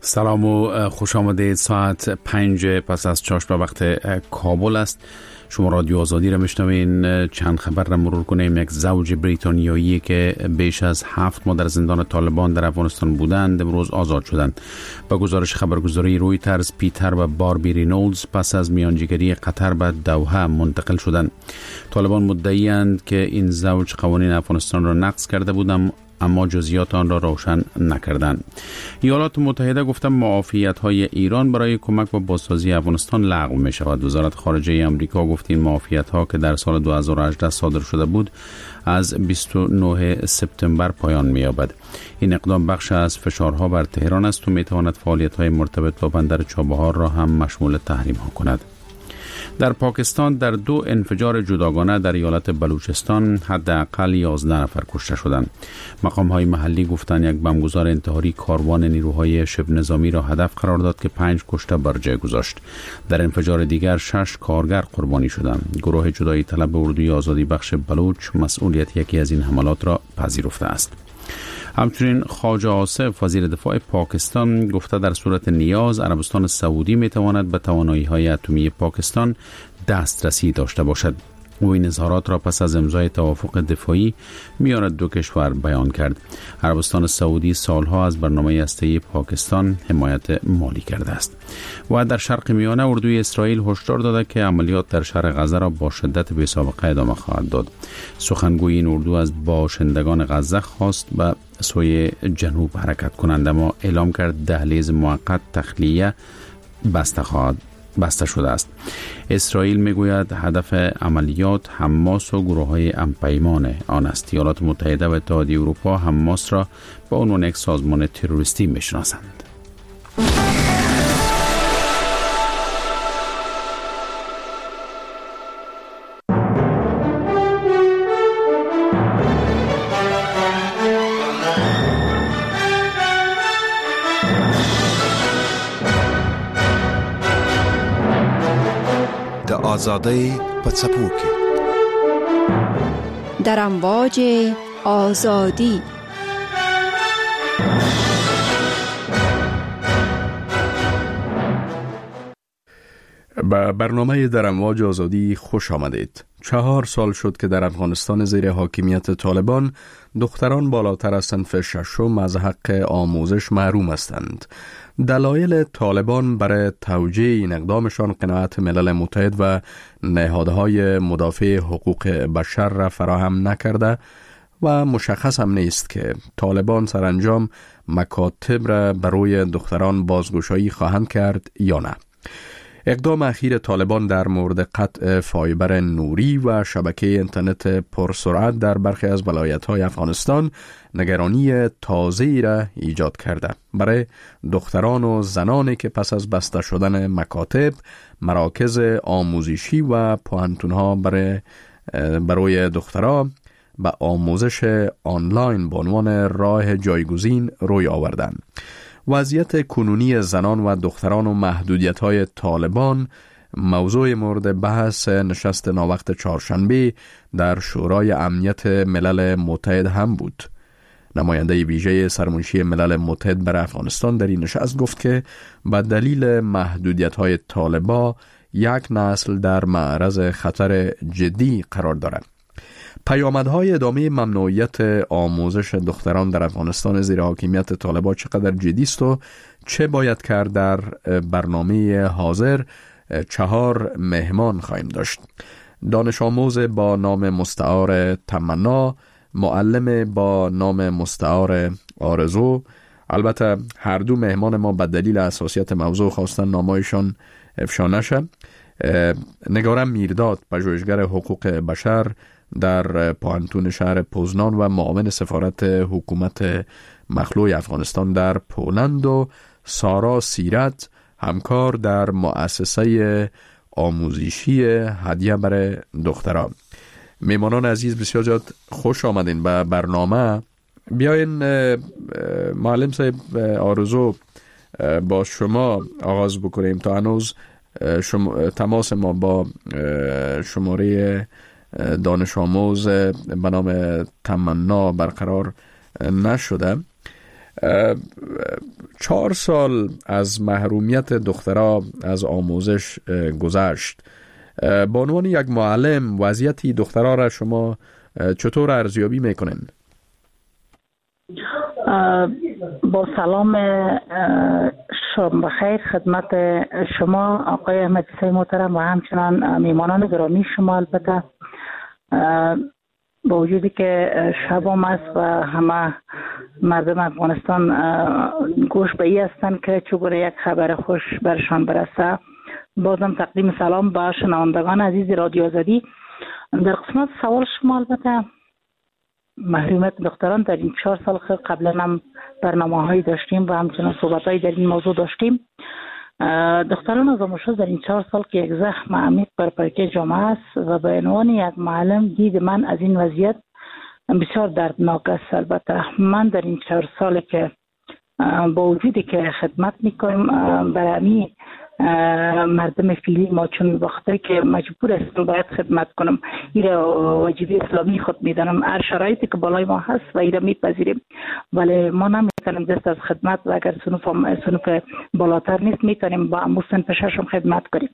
سلام و خوش آمدید. ساعت 5 پس از چاشت وقت کابل است. شما رادیو آزادی را میشنوین. چند خبر را مرور کنیم. یک زوج بریتانیایی که بیش از 7 ماه در زندان طالبان در افغانستان بودند امروز آزاد شدند. با گزارش خبرگزاری رویترز، پیتر و باربی رینولدز پس از میانجیگری قطر به دوحه منتقل شدند. طالبان مدعی‌اند که این زوج قوانین افغانستان را نقض کرده بودند، اما جزئیات آن را روشن نکردند. ایالات متحده گفته معافیت‌های ایران برای کمک و بازسازی افغانستان لغو می‌شود. وزارت خارجه آمریکا گفت این معافیت‌ها که در سال 2018 صادر شده بود از 29 سپتامبر پایان می‌یابد. این اقدام بخش از فشارها بر تهران است و می‌تواند فعالیت‌های مرتبط با بندر چابهار را هم مشمول تحریم‌ها کند. در پاکستان در 2 انفجار جداگانه در ایالت بلوچستان حداقل 11 نفر کشته شدند. مقام‌های محلی گفتند یک بمبگذار انتحاری کاروان نیروهای شبه نظامی را هدف قرار داد که 5 کشته بر جای گذاشت. در انفجار دیگر 6 کارگر قربانی شدند. گروه جدایی طلب اردوی آزادی بخش بلوچ مسئولیت یکی از این حملات را پذیرفته است. همچنین خواجه آصف وزیر دفاع پاکستان گفته در صورت نیاز عربستان سعودی میتواند به توانایی‌های اتمی پاکستان دسترسی داشته باشد. او این اظهارات را پس از امضای توافق دفاعی میان 2 کشور بیان کرد. عربستان سعودی سالها از برنامه هسته‌ای پاکستان حمایت مالی کرده است. و در شرق میانه اردوی اسرائیل هشدار داده که عملیات در شهر غزه را با شدت بی‌سابقه ادامه خواهد داد. سخنگوی این اردو از باشندگان غزه خواست به سوی جنوب حرکت کنند، اما اعلام کرد دهلیز موقت تخلیه بسته شده است. اسرائیل میگوید هدف عملیات حماس و گروه‌های همپیمان آن است. ایالات متحده و اتحادیه اروپا حماس را به عنوان یک سازمان تروریستی میشناسند. آزادی پڅپوکي در امواج آزادی. به برنامه در امواج آزادی خوش آمدید. 4 سال شد که در افغانستان زیر حاکمیت طالبان دختران بالاتر از صنف 6 از حق آموزش محروم هستند. دلایل طالبان برای توجیه این اقدامشان قناعت ملل متحد و نهادهای مدافع حقوق بشر را فراهم نکرده و مشخص هم نیست که طالبان سرانجام مکاتب را برای دختران بازگشایی خواهند کرد یا نه. اقدام اخیر طالبان در مورد قطع فایبر نوری و شبکه اینترنت پرسرعت در برخی از ولایت‌های افغانستان نگرانی تازه‌ای را ایجاد کرده. برای دختران و زنانی که پس از بسته شدن مکاتب، مراکز آموزشی و پوهنتون‌ها برای دختران به آموزش آنلاین به عنوان راه جایگزین روی آوردند. وضعیت کنونی زنان و دختران و محدودیت‌های طالبان موضوع مورد بحث نشست ناوقت چهارشنبه در شورای امنیت ملل متحد هم بود. نماینده ویژه سرمنشی ملل متحد برای افغانستان در این نشست گفت که به دلیل محدودیت‌های طالبان یک نسل در معرض خطر جدی قرار دارد. پیامدهای ادامه ممنوعیت آموزش دختران در افغانستان زیر حاکمیت طالبان چقدر جدی است و چه باید کرد در برنامه حاضر 4 مهمان خواهیم داشت. دانش آموز با نام مستعار تمنا، معلم با نام مستعار آرزو. البته هر 2 مهمان ما به دلیل حساسیت موضوع خواستن نامایشان افشا نشه. نگارم میرداد، پژوهشگر حقوق بشر در پوهنتون شهر پوزنان و معاون سفارت حکومت مخلوع افغانستان در پولند، و سارا سیرت، همکار در مؤسسه آموزشی هدیه برای دختران. میمانان عزیز بسیار زیاد خوش آمدین به برنامه. بیاین معلم صاحب آرزو با شما آغاز بکنیم. تا هنوز تماس ما با شماره دانش آموز به نام تمنا برقرار نشده. 4 سال از محرومیت دخترها از آموزش گذشت. به عنوان یک معلم وضعیت دخترها را شما چطور ارزیابی میکنین؟ با سلام شب بخیر خدمت شما آقای احمدی محترم و همچنان میمانان گرامی شما. البته با وجودی که شبام است و همه مردم افغانستان گوش به ای هستند که چگونه یک خبر خوش برشان برسه، بازم تقدیم سلام به شنوندگان عزیز رادیو آزادی. در قسمت سوال شما البته محرومیت دختران در این 4 سال قبلا هم برنامه هایی داشتیم و همچنان صحبت هایی در این موضوع داشتیم. دختران از آموزش در این 4 سال که یک زخم عمیق بر پایه جامعه است و به عنوان یک معلم دید من از این وضعیت بسیار دردناک است. البته من در این 4 سال که با وجودی که خدمت میکنیم برای مردم فیلی ما، چون وقتی که مجبور هستم باید خدمت کنم، این واجبی اسلامی خود میدانم، هر شرایطی که بالای ما هست و این میپذیریم، ولی ما نمیتونیم دست از خدمت و اگر صنف بالاتر نیست میتونیم با اموسن پششم خدمت کنیم.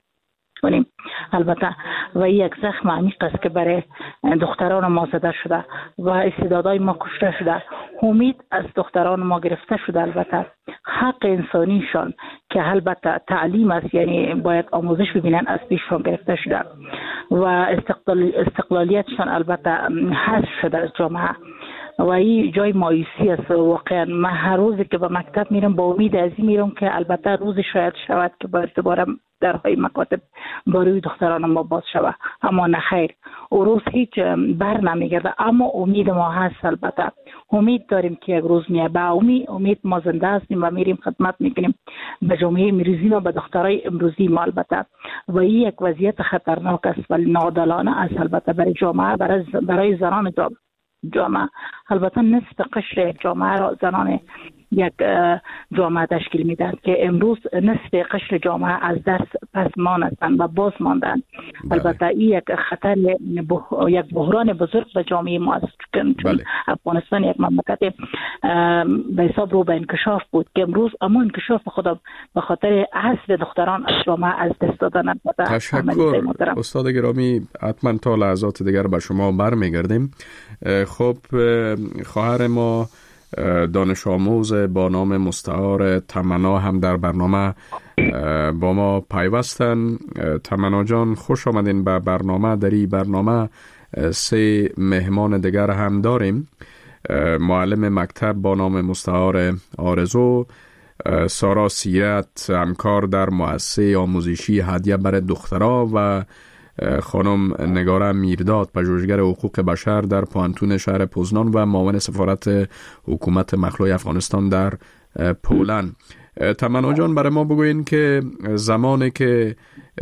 البته و این یک زخم عمیق است که برای دختران ما زده شده و استعدادهای ما کشته شده، امید از دختران ما گرفته شده. البته حق انسانیشان که البته تعلیم است، یعنی باید آموزش ببینن، از پیششان گرفته شده و استقلالیتشان البته حذف شده از جامعه و این جای مایوسی است. واقعا من هر روزی که به مکتب میرم با امید از این میرم که البته روز شاید شود که باید دوباره درهای مکاتب برای دختران ما باز شود، اما نه خیر، او روز هیچ بر نمیگرده، اما امید ما هست. البته امید داریم که یک روز میاد، با امید ما زنده هستیم و میریم خدمت میکنیم به جامعه امروزی و به دخترای امروزی ما. البته و این یک وضعیت خطرناک است و ناعادلانه است البته برای جامعه، برای زنان جامعه. البته نصف قشر جامعه را زنان یک جامعه تشکیل میدهند که امروز نصف قشر جامعه از درس پس ماندند و باز ماندند. البته این یک خطر، یک بحران بزرگ به جامعه ما است، چون افغانستان یک مملکت به حساب رو به انکشاف بود که امروز اما انکشاف خدا به خاطر حذف دختران از جامعه از دست دادن. تشکر استاد گرامی، حتما تا لحظات دیگر به شما برمیگردیم. خب خواهر ما دانش آموز با نام مستعار تمنا هم در برنامه با ما پیوستن. تمنا جان خوش آمدین به برنامه. در این برنامه 3 مهمان دیگر هم داریم. معلم مکتب با نام مستعار آرزو، سارا سیرت همکار در مؤسسه آموزشی هدیه برای دخترها و خانم نگاره میرداد پژوهشگر حقوق بشر در پوانتون شهر پوزنان و معاون سفارت حکومت مخلوع افغانستان در پولند. تمنا جان برای ما بگوین که زمانی که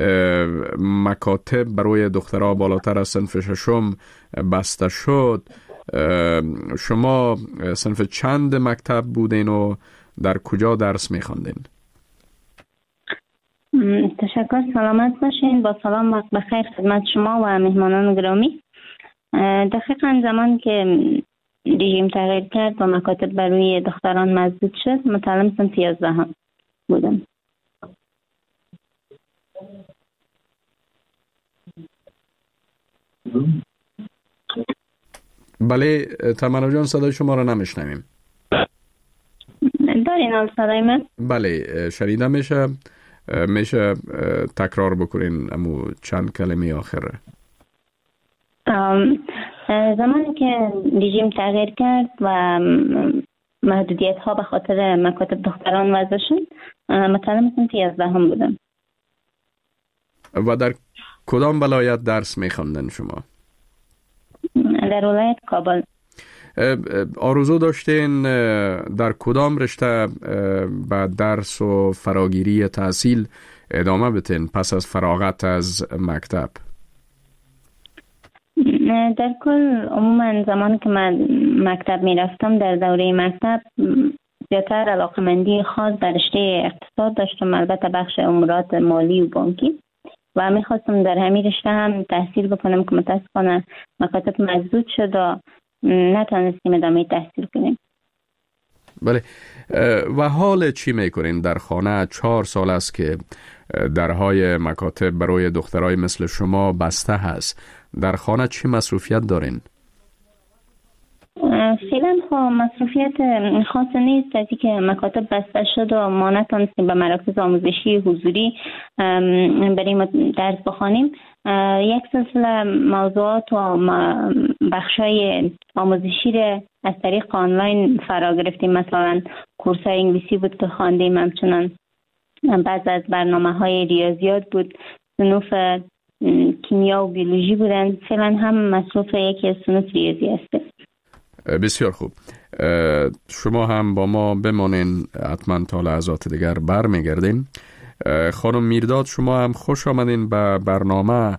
مکاتب برای دخترها بالاتر از صنف 6 بسته شد، شما صنف چند مکتب بودین و در کجا درس می‌خواندین؟ تشکر، سلامت باشین. با سلام وقت بخیر خدمت شما و مهمانان گرامی. دقیقاً زمان که رژیم تغییر کرد و مکاتب برای دختران مسدود شد، متعلم صنف 11 بودم. بله تمنا جان، صدای شما را نمیشنویم. دارین حال صدای من؟ بله شنیده میشه. میشه تکرار بکنین امو چند کلمه آخره؟ زمانی که رژیم تغییر کرد و محدودیت ها به خاطر مکاتب دختران وضع شد، متعلم صنف 11 بودم. و در کدام ولایت درس میخواندن شما؟ در ولایت کابل. آرزو داشتین در کدام رشته با درس و فراگیری تحصیل ادامه بتین پس از فراغت از مکتب؟ در کل عموما زمانی که من مکتب می رفتم، در دوره مکتب زیادتر علاقمندی خاص در رشته اقتصاد داشتم، البته بخش امورات مالی و بانکی، و می خواستم در همین رشته هم تحصیل بکنم که متاسفانه مکاتب مسدود شد و نتونستیم ادامه تحصیل کنیم. بله. و حال چی میکنین در خانه؟ 4 سال است که درهای مکاتب برای دخترای مثل شما بسته هست. در خانه چی مصروفیت دارین؟ فعلا مصروفیت خاص نیست. از اینکه مکاتب بسته شد و ما نتونستیم به مراکز آموزشی حضوری بریم درس بخوانیم، یک سلسله موضوعات و بخشای آموزشی را از طریق آنلاین فرا گرفتیم. مثلا کورس‌های انگلیسی بود که خواندیم، همچنان بعض از برنامه‌های ریاضیات بود، صنوف کیمیا و بیولوژی بودن. فعلا هم مصروف یکی از صنوف ریاضی هستیم. بسیار خوب. شما هم با ما بمانین، حتما تا لحظات دیگر برمیگردیم. خانم میرداد، شما هم خوش آمدین به برنامه.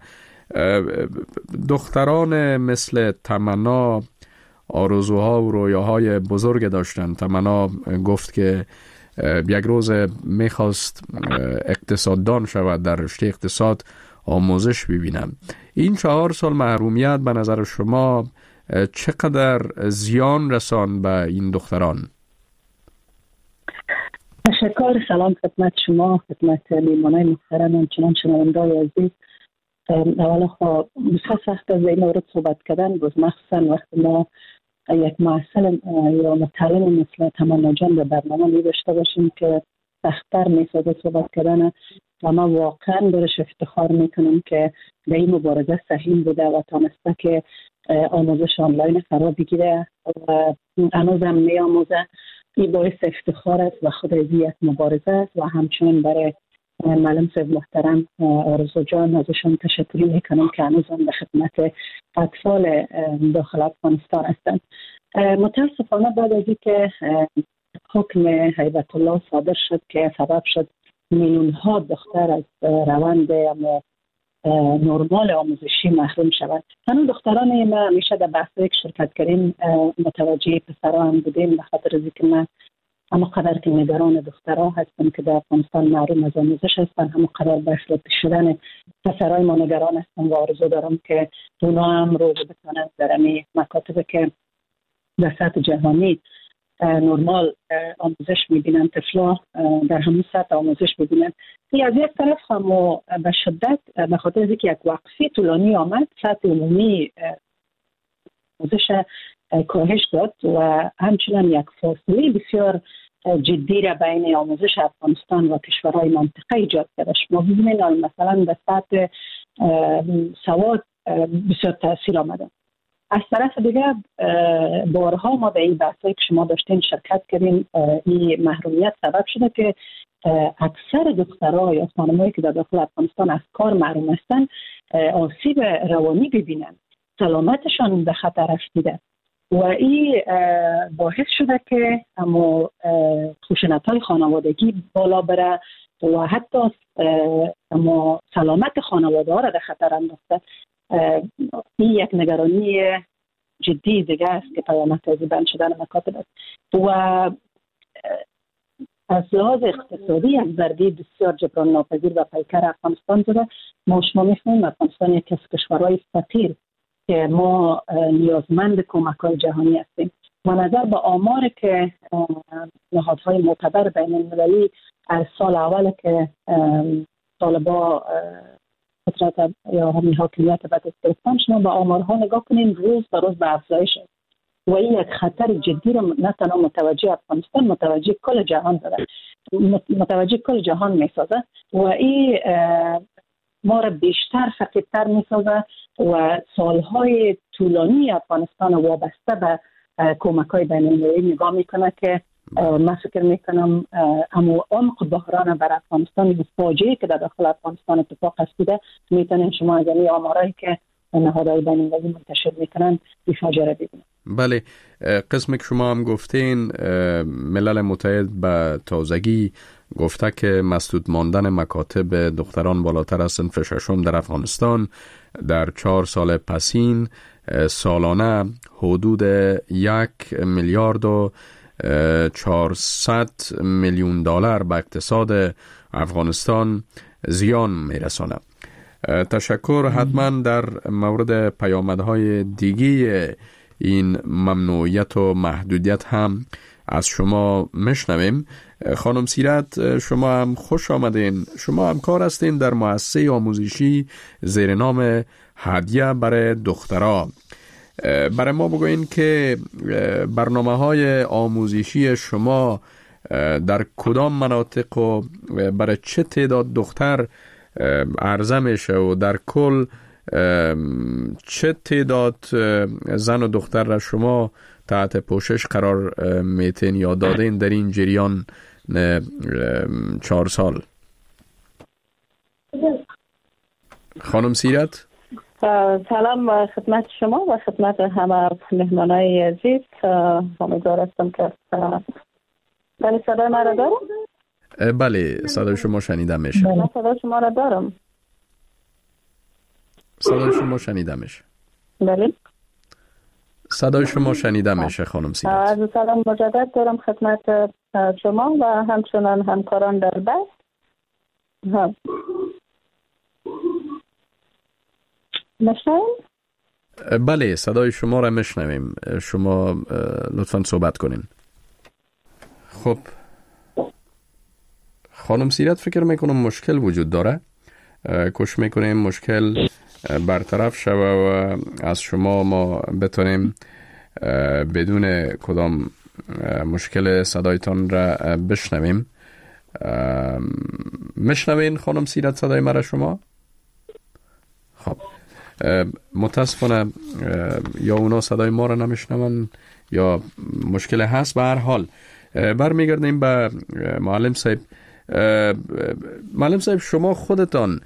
دختران مثل تمنا آرزوها و رویاهای بزرگ داشتن. تمنا گفت که یک روز میخواست اقتصاددان شود، در رشته اقتصاد آموزش ببینم. این 4 سال محرومیت به نظر شما چقدر زیان رسان به این دختران؟ تشکر. سلام خدمت شما، خدمت میمانای محترم، همچنان شنونده‌های عزیز. اولا خب بسیار سخت از این مورد صحبت کردن، مخصوصا وقتی ما یک معلم یا متعلم مثل تمنا جان به برنامه می داشته باشیم که سخت‌تر می‌سازه صحبت کردن. و من واقعا برش افتخار میکنم که به این مبارزه سهیم بوده و تانسته که آموزش آنلاین فرا بگیره و هنوزم می آموزه. این باعث افتخار است و خود از یک مبارزه است. و همچنین برای معلم صاحب محترم آرزو جان ازشون تشکر میکنم که هنوزم به خدمت اطفال داخل افغانستان هستند. متاسفانه بعد از اینکه حکم هیبت الله صادر شد که سبب شد میلیون ها دختر از روند نرمال آموزشی محروم شود. هنوز دختران ما همیشه در بحثی که شرکت کردیم متوجه پسرها هم بودیم، به خاطر از اینکه من اما قدر که نگران دخترها هستم که در افغانستان محروم از آموزش هستن، همون قدر به افراطی شدن پسرهای ما نگران هستم و آرزو دارم که اونا هم روز بتونن در این مکاتب که در سطح جهانی نرمال آموزش میبینن، طفلا در همون سطح آموزش میبینن. از یک طرف هم به شدت به خاطر از اینکه یک وقفه طولانی آمد، سطح عمومی آموزش کاهش داد و همچنان یک فاصله بسیار جدی را بین آموزش افغانستان و کشورهای منطقه ایجاد کرده. شما ببینید مثلا به سطح سواد بسیار تاثیر آمده. از طرف دیگه بارها ما به این بحثایی که شما داشتین شرکت کردیم، این محرومیت سبب شده که اکثر دخترها یا خانمایی که در داخل افغانستان از کار محروم هستن آسیب روانی ببینن، سلامتشان به خطر افتاده و این باعث شده که اما خشونت‌های خانوادگی بالا بره و حتی اما سلامت خانواده ها را در خطر انداخته. این یک نگرانی جدی دیگه است که پیامد از بند شدن مکاتب است و از لحاظ اقتصادی یک ضربه بسیار جبران ناپذیر و پیکر افغانستان زده. ما شما می‌فهمیم افغانستان یک از کشورهای فقیر که ما نیازمند کمک‌های جهانی هستیم و نظر به آمار که نهادهای معتبر بین‌المللی از سال اول که طالبان قدرت یا همین حاکمیت به دست گرفتن، شما به آمارها نگاه کنین، روز به روز به افزایش است و این یک خطر جدی را نه تنها متوجه افغانستان، متوجه کل جهان داره، متوجه کل جهان میسازه و این ما را بیشتر فقیرتر میسازه و سالهای طولانی افغانستان وابسته به کمک‌های بین‌المللی نگاه میکنه که من فکر میکنم اما عمق بحران بر افغانستان، فاجعه‌ای که در داخل افغانستان اتفاق افتاده، میتونین شما از این آمارایی که نهادهای بین‌المللی منتشر میکنن این فاجعه را ببینید. بله، قسمی که شما هم گفتین ملل متحد به تازگی گفته که مسدود ماندن مکاتب دختران بالاتر از صنف ششم در افغانستان در 4 سال پسین سالانه حدود 1 میلیارد و 400 میلیون دلار به اقتصاد افغانستان زیان میرساند. تشکر. حتما در مورد پیامدهای دیگه این ممنوعیت و محدودیت هم از شما میشنویم. خانم سیرت، شما هم خوش آمدین. شما همکار هستین در مؤسسه آموزشی زیر نام هدیه برای دخترها. برای ما بگوین که برنامه‌های آموزشی شما در کدام مناطق و برای چه تعداد دختر عرضه میشه و در کل چه تعداد زن و دختر را شما تحت پوشش قرار میتین یا دادین در این جریان 4 سال؟ خانم سیرت، سلام خدمت شما و خدمت همه مهمانای عزیز. امیدوار هستم که بله صدای ما را دارم؟ بله صدای شما شنیده میشه. من صدای شما را دارم. صدای شما شنیده میشه. بله صدای شما شنیده میشه خانم سیرت. از سلام مجدد دارم خدمت شما و همچنان همکاران در بحث. میشنویم؟ بله صدای شما را میشنویم. شما لطفاً صحبت کنین. خب خانم سیرت، فکر میکنم مشکل وجود داره. کوشش میکنیم مشکل برطرف شوه و از شما ما بتونیم بدون کدام مشکل صدایتان را بشنویم. میشنوین خانم سیرت صدای مرا شما؟ خب متاسفانه یا اونا صدای ما را نمیشنون یا مشکل هست. به هر حال برمیگردیم به معلم صاحب. معلم صاحب، شما خودتان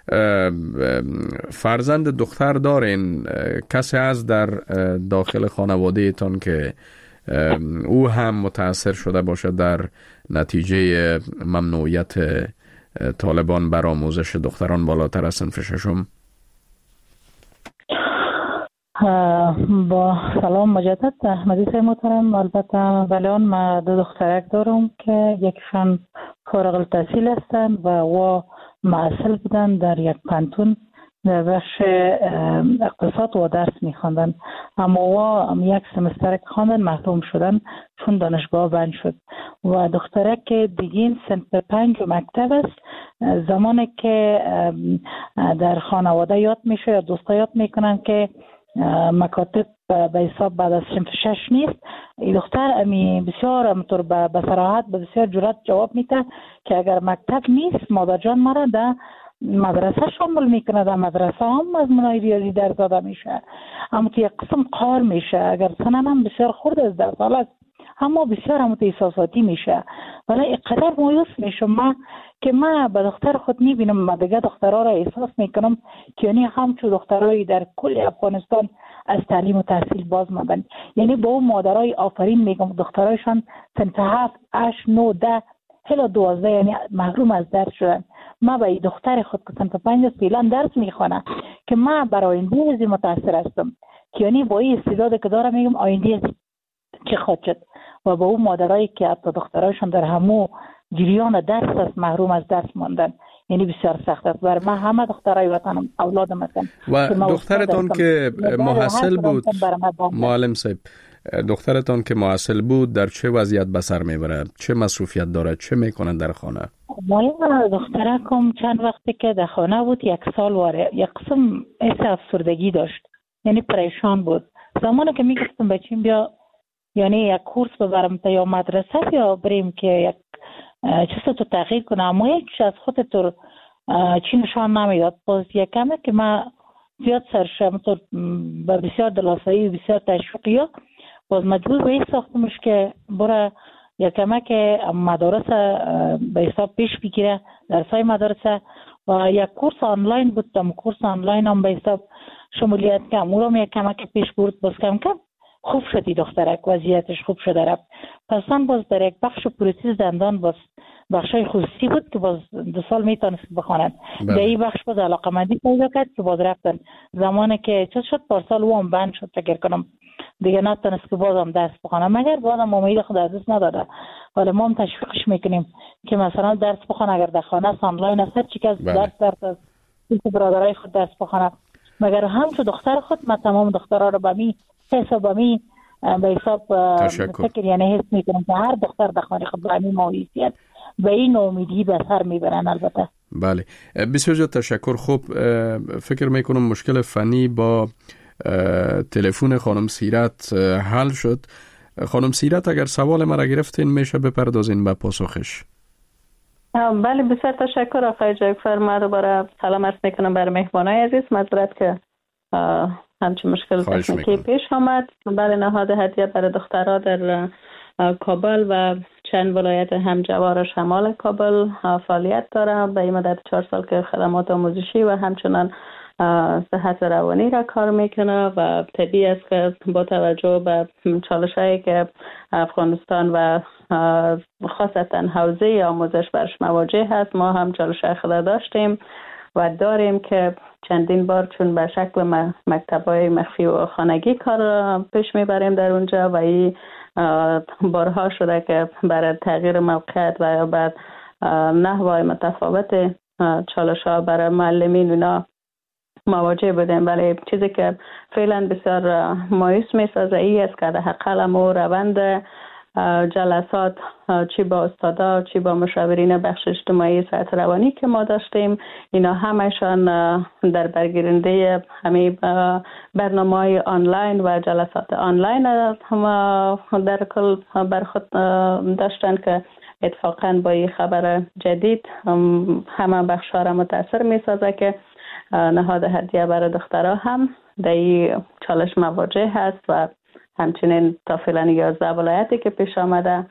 فرزند دختر دارین؟ کسی هست در داخل خانواده ایتان که او هم متاثر شده باشه در نتیجه ممنوعیت طالبان بر آموزش دختران بالاتر از صنف ششم؟ با سلام مجدد احمدی صاحب محترم. البته ولیان ما 2 دخترک دارم که یکشان فارغ التحصیل هستند و معسل بودن در یک پانتون در بخش اقتصاد و درس میخواندن، اما یک سمستر که خواندن محروم شدن چون دانشگاه بند شد. و دخترک که دیگین صنف 5 مکتب است. زمانی که در خانواده یاد میشه یا دوستا یاد میکنن که مکاتب به حساب بعد از صنف 6 نیست، این دختر بسیار همطور به صراحت به بسیار جرأت جواب میده که اگر مکتب نیست مادر جان مرا در مدرسه شامل میکنه. در مدرسه هم از منای ریاضی درس داده میشه، اما تو یک قسم قار میشه. اگر سنن هم بسیار خورد از 10 سال است، اما بسیار هم احساساتی میشه. ولی اینقدر مایوس میشم من به دختر خود میبینم، من دیگه دخترها را احساس میکنم که یعنی همچون دخترایی در کل افغانستان از تعلیم و تحصیل باز ماندن. یعنی با اون مادرای آفرین میگم دخترایشان صنف 7 8 9 10 هلا 12 یعنی محروم از درس شدن. من به دختر خود که صنف 5 فعلا درس میخوانه که من برای آینده از متاثر هستم که یعنی با این استعداد که دارم میگم آینده چه خواهد شد. و با اون مادرایی که حتی دخترایشان در همو جریان درس است محروم از درس ماندن، یعنی بسیار سخت است. برای من همه دخترای وطنم اولادم هستن. و دخترتان که محصل بود معلم صاحب، دخترتان که محصل بود در چه وضعیت به سر میبره؟ چه مصروفیت داره؟ چه میکنن در خانه؟ دخترکم چند وقتی که در خانه بود 1 سال واره یک قسم احساس افسردگی داشت، یعنی پریشان بود. زمانی که میگفتم بچیم بیا یعنی یک کورس ببرم تا یا مدرسه یا بریم که یک چیز تو تغییر کنم، اما یکیش از خود تو چی نشان نمیداد. باز یکمه که من زیاد سرشم تو به بسیار دلاسایی و بسیار تشویقی ها باز مجبور به این ساختمش که برای یکمه که مدارس به حساب پیش بگیره درسای مدرسه و یک کورس آنلاین بود. دم کورس آنلاین هم به حساب شمولیت کم او را یکمه که پیش برد باز کم خوب شدی دخترک، وضعیتش خوب شده رفت. پس من باز در یک بخش پروتز دندان باز بخشای خصوصی بود که باز 2 سال میتونست بخوانند. در این بخش باز علاقمندی پیدا کرد که باز رفتن. زمانی که چه شد پارسال او هم بند شد فکر کنم دیگه نتونست که باز هم درس بخونه، مگر بازم امید خود از دست نداده. ولی ما هم تشویقش میکنیم که مثلا درس بخونه، اگر در خانه آنلاین است چی که از درس از برادرای خود درس بخونه. مگر هم تو دختر خود ما تمام دخترها رو به می حساب می به حساب فکر یعنی حس میکنم که هر دختر در خانه خود با همین مایوسیت به این امیدی به سر میبرن. البته بله، بسیار زیاد تشکر. خب فکر میکنم مشکل فنی با تلفن خانم سیرت حل شد. خانم سیرت اگر سوال مرا گرفتین میشه بپردازین به پاسخش. بله، بسیار تشکر آقای جعفر. ما دوباره سلام عرض میکنم برای مهمانای عزیز. معذرت که همچین مشکل تکنیکی پیش آمد. بله، نهاد هدیه برای دخترها در کابل و چند ولایت همجوار شمال کابل فعالیت داره. به این مدت 4 سال که خدمات آموزشی و همچنان صحت روانی را کار میکنه و طبیعی است که با توجه به چالش‌هایی که افغانستان و خاصتا حوزه آموزش برش مواجه هست، ما هم چالش‌های خود داشتیم و داریم که چندین بار چون به شکل مکتب‌های مخفی و خانگی کار پیش میبریم در اونجا و این بارها شده که برای تغییر موقعیت و یا بعد نحوهای متفاوت چالش‌ها برای معلمین اونا مواجه بودیم. ولی چیزی که فعلا بسیار مایوس میسازه ای است که در حقیقت ما روند جلسات چی با استادا چی با مشاورین بخش اجتماعی صحت روانی که ما داشتیم، اینا همشان در برگیرنده همین برنامه‌های آنلاین و جلسات آنلاین در کل بر خود داشتن که اتفاقا با این خبر جدید همه بخش‌ها را متاثر میسازه که نهاد هدیه برای دخترها هم در این چالش مواجه هست و همچنین تا فعلا 11 ولایتی که پیش آمده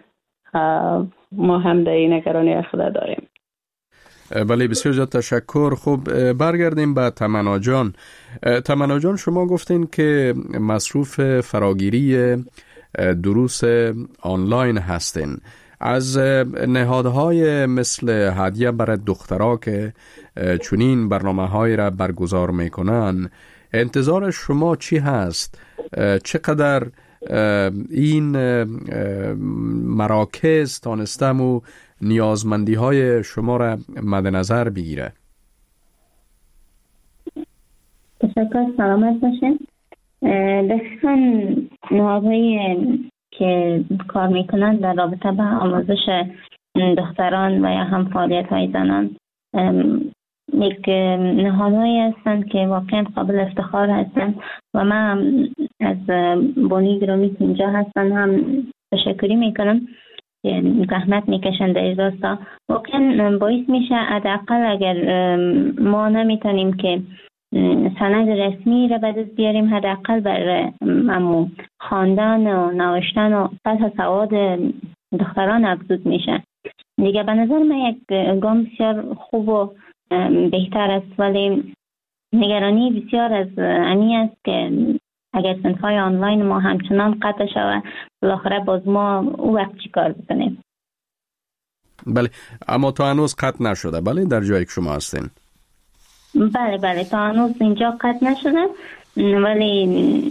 ما هم در این نگرانی خود داریم. بله، بسیار زیاد تشکر. خب برگردیم به تمنا جان. تمنا جان، شما گفتین که مصروف فراگیری دروس آنلاین هستین. از نهادهای مثل هدیه برای دخترها که چنین برنامه‌های را برگزار میکنن، انتظار شما چی هست؟ چقدر این مراکز تانستم و نیازمندی های شما را مد نظر بگیره؟ تشکر، سلامت باشین. دقیقاً نهادهایی که کار میکنن در رابطه با آموزش دختران و یا هم فعالیت های زنان یک نهادهایی هستند که واقعا قابل افتخار هستند و من از بانی گرامی که اینجا هستن هم تشکری میکنم که زحمت میکشن در راستا. واقعا باعث میشه حداقل اگر ما نمیتونیم که سند رسمی را به دست بیاریم، حداقل بر خواندن و نوشتن و سطح سواد دختران افزود میشه. دیگه به نظر من یک گام بسیار خوب و بهتر است، ولی نگرانی بسیار از انی است که اگر صنف‌های آنلاین ما همچنان قطع شود بالاخره باز ما او وقت چی کار بکنیم؟ بله، اما تا هنوز قطع نشده. بله، در جایی که شما هستین. بله تا هنوز اینجا قطع نشده، ولی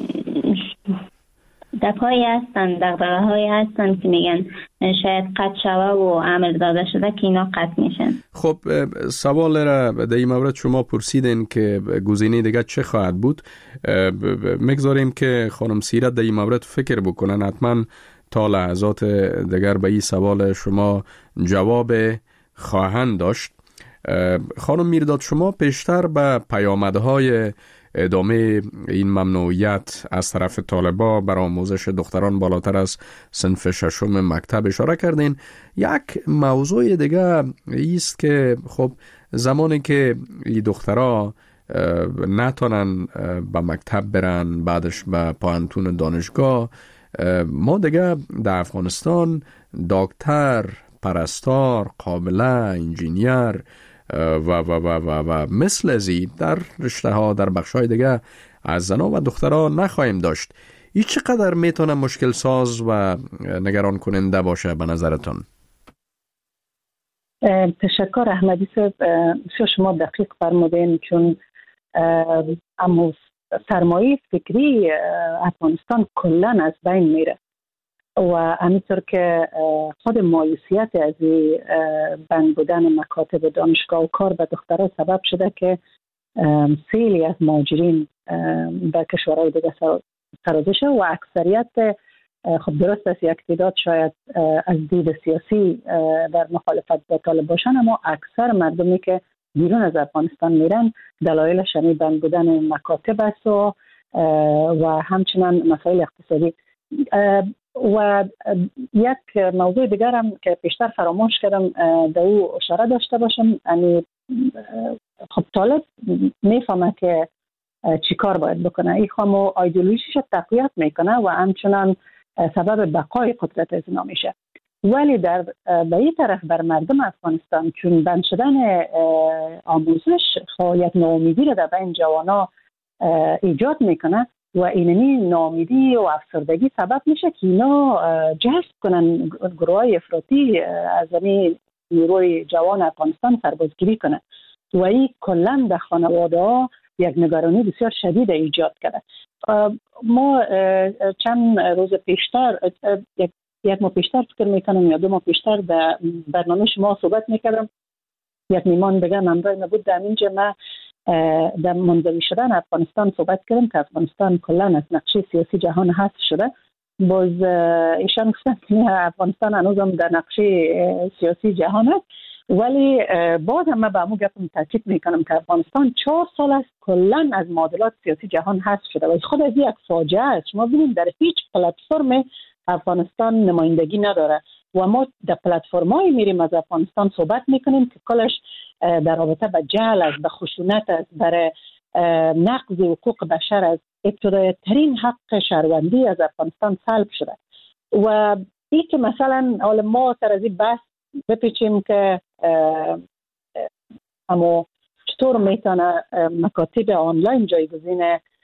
دفعایی هستن، دغدغه‌هایی هستن که میگن شاید قطع شوه و عمل داده شده که اینا قطع میشن. خب سوال را در این مورد شما پرسیدین که گزینه دیگه چه خواهد بود. میگذاریم که خانم سیرت در این مورد فکر بکنن. حتما تا لحظات دیگر به این سوال شما جواب خواهند داشت. خانم میرداد، شما پیشتر به پیامدهای ادامه این ممنوعیت از طرف طالبا بر آموزش دختران بالاتر از صنف 6 مکتب اشاره کردین. یک موضوع دیگه ایست که خب زمانی که این دخترها نتونن به مکتب برن، بعدش به پوهنتون دانشگاه، ما دیگه در افغانستان دکتر، پرستار، قابله، انجینیر و مثل ازی در رشته ها در بخش های دیگه از زنان و دخترها نخواهیم داشت. این چقدر میتونه مشکل ساز و نگران کننده باشه به نظرتون؟ تشکر احمدی صاحب، شما دقیق فرمودین، چون اما سرمایه فکری افغانستان کلن از بین میره و همینطور که خود مایوسیت از بند بودن مکاتب دانشگاه و کار به دخترها سبب شده که خیلی از مهاجرین به کشورهای دیگه سرازش و اکثریت خب درست است یک تعداد شاید از دید سیاسی در مخالفت با طالب باشن، اما اکثر مردمی که بیرون از افغانستان میرن دلایلش همین بند بودن مکاتب است و همچنان مسائل اقتصادی. و یک موضوع دیگر هم که پیشتر فراموش کردم در او اشاره داشته باشم، یعنی خب طالب میفهمه که چی کار باید بکنه، این خامو ایدئولوژیش تقویت میکنه و همچنان سبب بقای قدرت از اینا میشه. ولی در به این طرف بر مردم افغانستان چون بند شدن آموزش یک ناامیدی را در بین جوانا ایجاد میکنه و اینمی ناامیدی و افسردگی سبب میشه که اینا جذب کنن گروهای افراطی از این نیروی جوان افغانستان سربازگیری کنه و این کلا در خانواده ها یک نگرانی بسیار شدید ایجاد کرده. ما چند روز پیشتر یک ماه پیشتر فکر میکنم یا 2 ماه پیشتر در برنامه شما صحبت میکردم، یک میمان دیگه همراه نبود، در اینجا ما در منزوی شدن افغانستان صحبت کردم که افغانستان کلا از نقشه سیاسی جهان حذف شده. باز ایشان گفتن که افغانستان هنوزم در نقشه سیاسی جهان است، ولی باز هم من به همون گفتم تاکید میکنم که افغانستان 4 سال است کلا از معادلات سیاسی جهان حذف شده و خود از یک فاجعه است. شما ببینید در هیچ پلتفرم افغانستان نمایندگی نداره و ما در پلتفرمایی میریم از افغانستان صحبت میکنیم که کلش در رابطه با جهل است، به خشونت است، برای نقض حقوق بشر است. ابتدایی ترین حق شهروندی از افغانستان سلب شده و این که مثلا حالا ما سر از این بحث بپیچیم که اما چطور میتونه مکاتب آنلاین جایگزین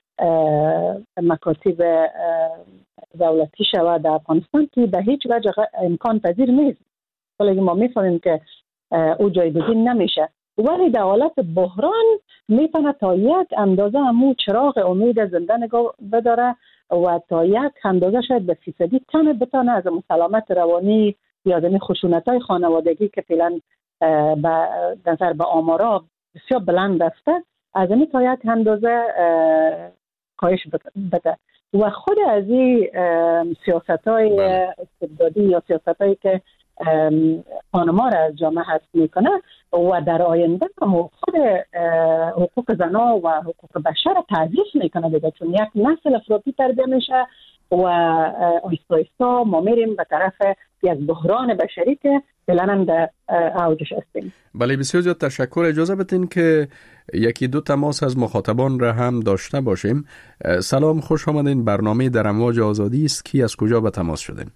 مکاتب دولتی شود در افغانستان که به هیچ وجه امکان پذیر نیست، ولی ما میفهمیم که او جایگزین نمیشه. ولی در حالت بحران میتونه تا یک اندازه همون چراغ امید زنده نگاه بداره و تا یک اندازه شاید به فیصدی کم بتونه از سلامت روانی یا از خشونت‌های خانوادگی که فعلا به نظر به آمارا بسیار بلند است از این تا یک اندازه کاهش بده. و خود از این سیاست‌های استبدادی یا سیاست‌هایی که خانم‌ها را از جامعه حذف میکنه و در آینده هم خود حقوق زن‌ها و حقوق بشر را تضعیف میکنه دیگه، چون یک نسل افراطی تربیت میشه و آیستا ما میریم به طرف یک بحران بشری که فعلا هم در اوجش هستیم. بله بسیار زیاد تشکر. اجازه بدین که 1-2 تماس از مخاطبان را هم داشته باشیم. سلام، خوش آمدین. برنامه در امواج آزادی است. کی از کجا به تماس شدین؟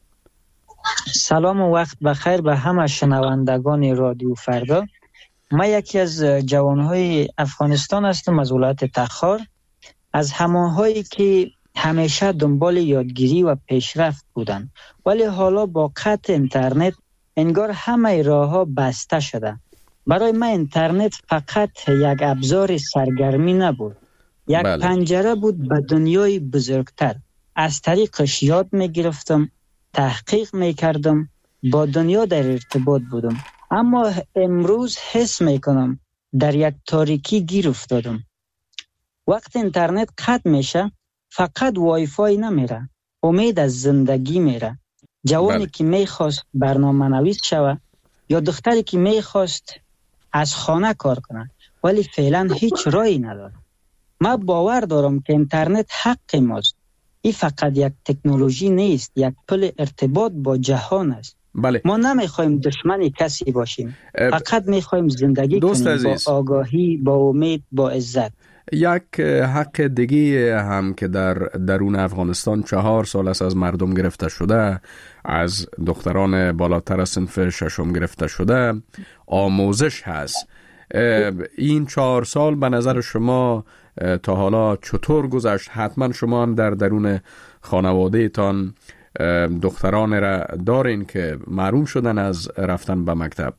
سلام و وقت بخیر به همه شنوندگان رادیو فردا. من یکی از جوانهای افغانستان هستم از ولایت تخار، از همانهایی که همیشه دنبال یادگیری و پیشرفت بودن، ولی حالا با قطع اینترنت انگار همه راه‌ها بسته شده. برای من اینترنت فقط یک ابزار سرگرمی نبود، یک پنجره بود به دنیای بزرگتر. از طریقش یاد می‌گرفتم، تحقیق می‌کردم، با دنیا در ارتباط بودم. اما امروز حس می‌کنم در یک تاریکی گیر افتادم. وقت اینترنت قطع میشه فقط وای فای نمیره، امید از زندگی میره. جوانی که میخواست برنامه نویس شوه یا دختری که میخواست از خانه کار کنه ولی فعلا هیچ راهی نداره. من باور دارم که اینترنت حق ماست. این فقط یک تکنولوژی نیست، یک پل ارتباط با جهان است. بله. ما نمیخوایم دشمن کسی باشیم، فقط میخوایم زندگی کنیم با آگاهی، با امید، با عزت. یک حق دیگه هم که در درون افغانستان 4 سال است از مردم گرفته شده، از دختران بالاتر از صنف 6 گرفته شده، آموزش هست. این 4 سال به نظر شما تا حالا چطور گذشت؟ حتما شما هم در درون خانواده تان دختران را دارین که محروم شدن از رفتن به مکتب.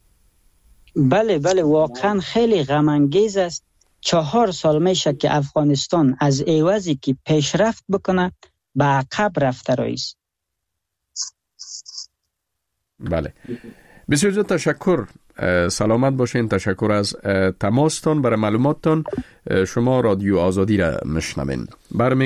بله واقعا خیلی غم انگیز است. 4 سال میشه که افغانستان از عوضی که پیشرفت بکنه به عقب رفته رایست. بله بسیار زیاد تشکر. سلامت باشین. تشکر از تماستان. برای معلوماتتان شما رادیو آزادی را مشنوین.